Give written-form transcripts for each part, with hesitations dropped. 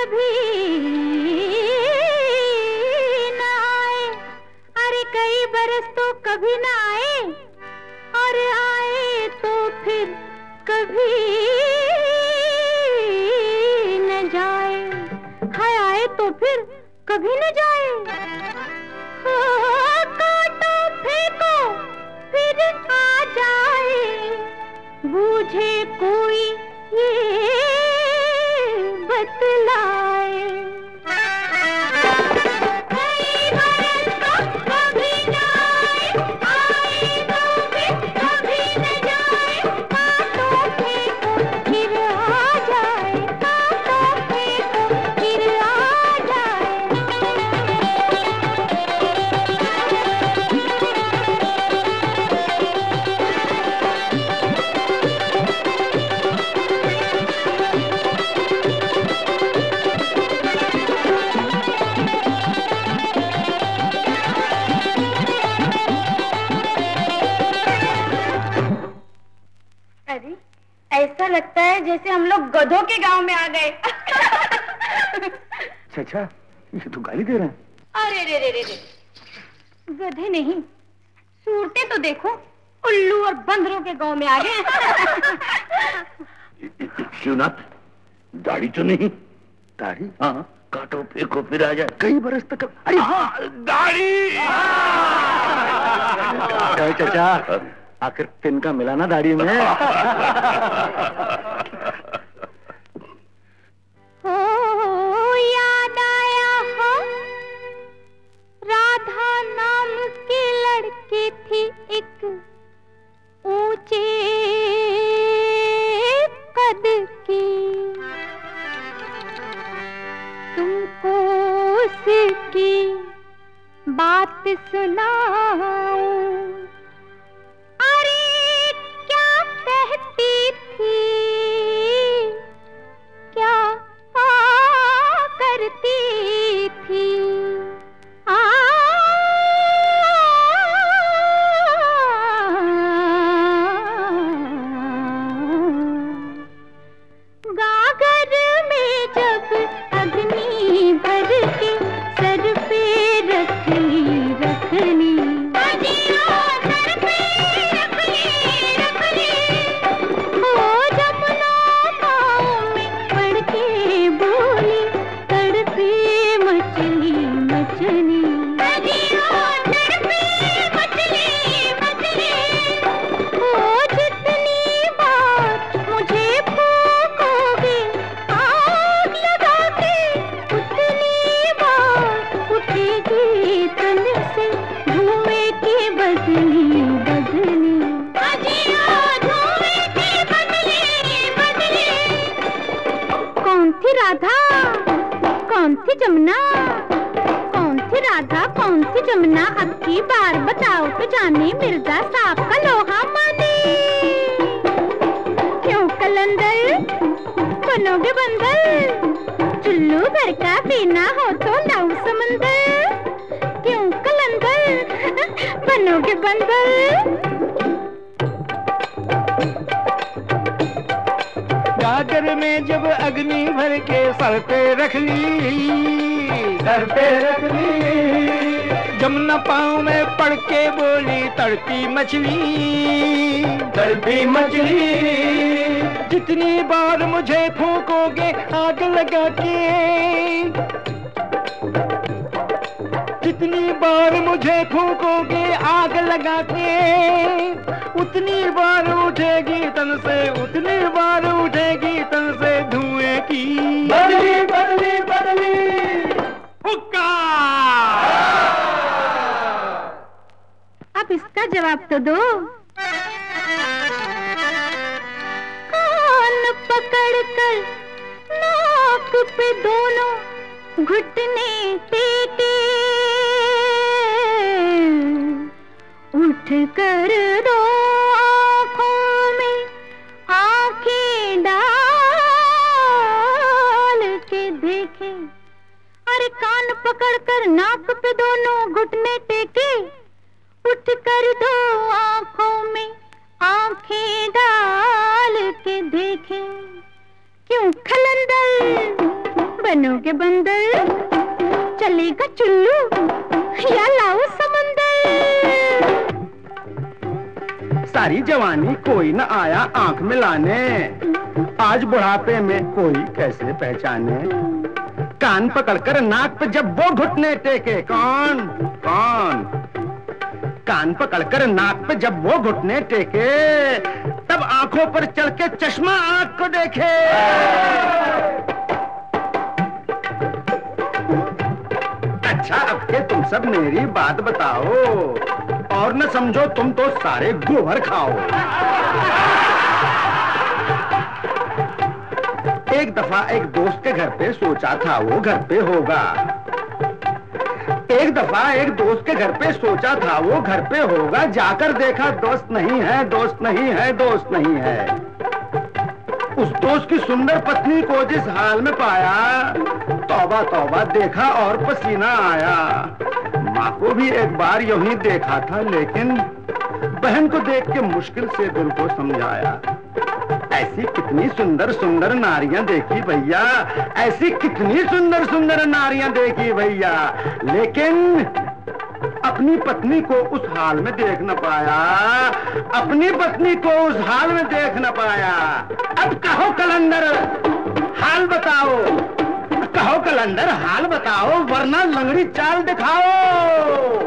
कभी न आए, अरे कई बरस तो कभी न आए, और आए तो फिर कभी न जाए, हाय आए तो फिर कभी न जाए। हो काटो फेंको फिर आ जाए, बूझे कोई ये बतलाए। कई बरस तो कभी न आए, आए तो फिर कभी न जाए, काटो फेंको फिर आ जाए, काटो फेंको फिर आ जाए। अरे ऐसा लगता है जैसे हम लोग गधों के गांव में आ गए। अच्छा, ये तो गाली दे रहे हैं। अरे रे रे रे रे, गधे नहीं, सूरतें तो देखो, उल्लू और बंदरों के गांव में आ गए। शिवनाथ, दाढ़ी तो नहीं? दाढ़ी? हाँ, काटो फेंको फिर आ जाए, कई बरस तक। अरे दाढ़ी! चाचा, आखिर तिनका मिला ना दाढ़ी में। हो याद आया हो, राधा नाम की लड़की थी एक, ऊंचे कद की, तुमको उसकी बात सुनाऊं, अरे क्या कहती थी, क्या करती थी, गागर में जब अग्नि भर के सर पे रख ली, रख ली, सर पे रख ली, हो जमुना पाँव में पड़ के बोली, तड़पे मछली मछली, तड़पे मछली मछली, हो जितनी बार मुझे फूकोगे आग लगा के, उतनी बार उठेगी तन से धुएं की बदली बदली, धुएं की बदली बदली। कौन थी राधा, कौन थी जमुना, कौन थी राधा, कौन थी जमुना, अब की बार बताओ तो जाने मिर्जा साहब का लोहा माने। क्यों कलंदर बनोगे बंदर, चुल्लू भर का पीना हो तो नौ समंदर, क्यों कलंदर बनोगे बंदर। गागर में जब अग्नि भर के सर पे रख ली, सर पे रख ली, जमुना पाँव में पड़ के बोली, तड़पी मछली, तड़पी मछली, जितनी बार मुझे फूकोगे आग लगा के, जितनी बार मुझे फूकोगे आग लगा के, उतनी बार उठेगी तन से, उतनी बार उठेगी तन से धुएं की बदली बदली बदली। हुक्का! अब इसका जवाब तो दो। कान पकड़कर नाक पे दोनों घुटने टेके, उठ कर दो आँखों में आँखें डाल के देखे, अरे कान पकड़कर नाक पे दोनों घुटने टेके, उठ कर दो आँखों में आँखें डाल के देखे, क्यों खलंदर बनोगे बंदर, चलेगा चुल्लू या लाओ समंदर। सारी जवानी कोई न आया आंख में लाने, आज बुढ़ापे में कोई कैसे पहचाने। कान पकड़कर नाक पे जब वो घुटने टेके, कौन कौन? कान पकड़कर नाक पे जब वो घुटने टेके, तब आंखों पर चढ़ के चश्मा आंख को देखे। अच्छा अब के तुम सब मेरी बात बताओ, और न समझो तुम तो सारे गोबर खाओ। एक दफा एक दोस्त के घर पे सोचा था वो घर पे होगा। एक दफा एक दोस्त के घर पे सोचा था वो घर पे होगा, जाकर देखा दोस्त नहीं है, दोस्त नहीं है, दोस्त नहीं है। उस दोस्त की सुंदर पत्नी को जिस हाल में पाया, तौबा तौबा देखा और पसीना आया। माँ को भी एक बार यूं ही देखा था, लेकिन बहन को देख के मुश्किल से दिल को समझाया। ऐसी कितनी सुंदर सुंदर नारियां देखी भैया, ऐसी कितनी सुंदर सुंदर नारियां देखी भैया, लेकिन अपनी पत्नी को उस हाल में देख न पाया, अपनी पत्नी को उस हाल में देख न पाया। अब कहो कलंदर हाल बताओ, कहो कलंदर हाल बताओ, वरना लंगड़ी चाल दिखाओ।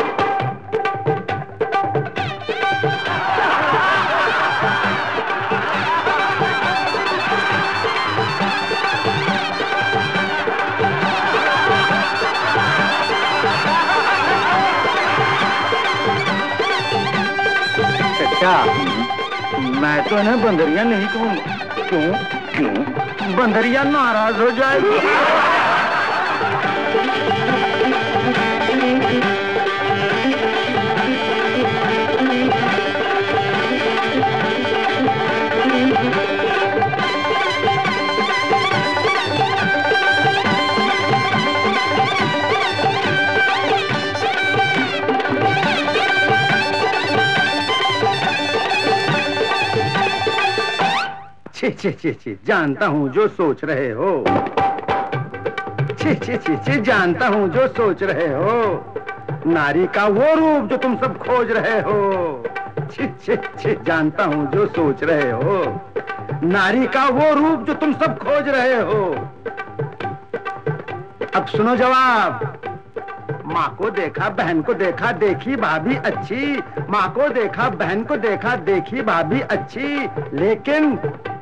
मैं तो इन्हें बंदरिया नहीं कहूँगा। क्यों? क्यों? बंदरिया नाराज हो जाएगी। छी जानता हूँ जो सोच रहे हो, छी जानता हूँ जो सोच रहे हो, नारी का वो रूप जो तुम सब खोज रहे हो। छी जानता हूँ जो सोच रहे हो, नारी का वो रूप जो तुम सब खोज रहे हो। अब सुनो जवाब। माँ को देखा बहन को देखा, देखी भाभी अच्छी। माँ को देखा बहन को देखा, देखी भाभी अच्छी, लेकिन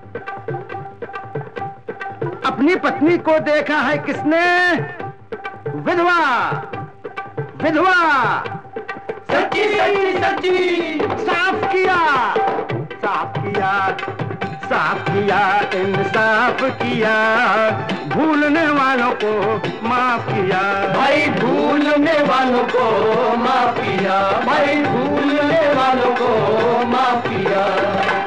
अपनी पत्नी को देखा है किसने? विधवा, विधवा। सच्ची सच्ची सच्ची। साफ किया, साफ किया, साफ किया, इंसाफ किया, भूलने वालों को माफ किया। भाई भूलने वालों को माफ किया, भाई भूलने वालों को माफ किया।